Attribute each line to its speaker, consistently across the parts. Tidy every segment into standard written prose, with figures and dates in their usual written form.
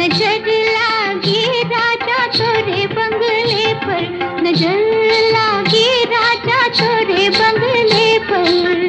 Speaker 1: नजर लागी राजा तोरे बंगले पर, नजर लागी राजा तोरे बंगले पर।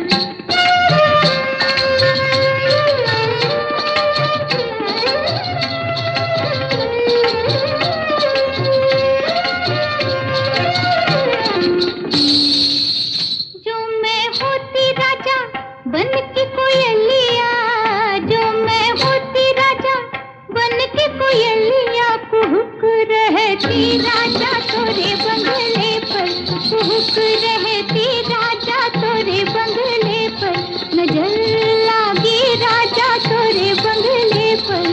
Speaker 1: बन के कोयलिया, जो मैं होती राजा बन के कोयलिया, कुहुक रहती राजा तोरे बंगले पर, कुहुक रहती राजा तोरे बंगले पर, नजर लागी राजा तोरे बंगले पर।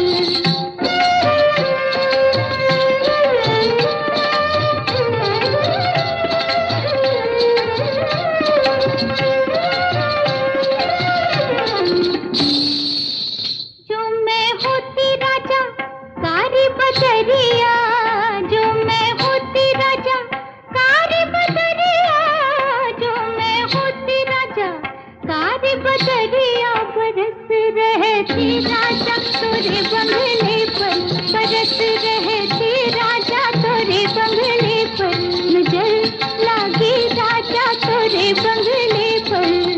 Speaker 1: बदरिया, जो मैं होती राजा कारी बदरिया, जो मैं होती राजा कारी बदरिया, बरस रहती राजा तोरे बंगले पर, बरस रहती राजा तोरे बंगले पर, नजर लागी राजा तोरे बंगले पर।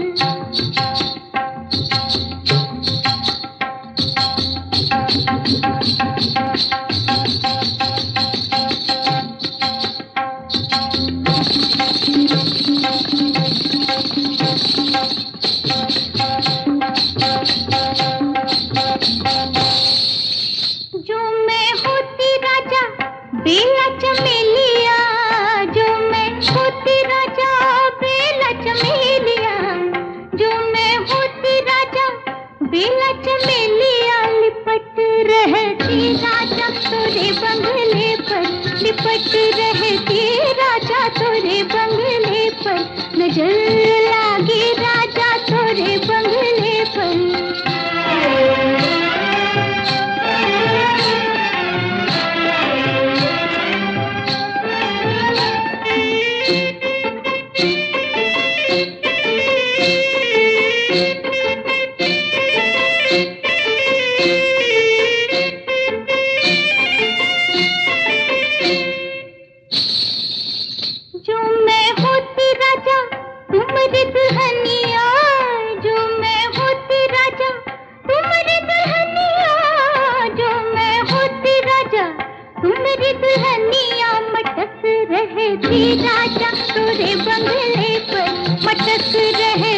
Speaker 1: जो मैं होती राजा बेला चमेलिया, जो मैं होती राजा बेला चमेलिया, जो मैं होती राजा बेला चमेलिया, लिपट रहती राजा तोरे बंगले पर, लिपट रहती राजा तोरे बंगले पर, नजर लागी राजा तोरे बंगले पर। जो मैं होती राजा तुम्हारी दुल्हनिया, जो मैं होती राजा तुम्हारी दुल्हनिया, जो मैं होती राजा तुम्हारी दुल्हनिया, मटक रहती राजा तोरे बंगले पर, मटक रहे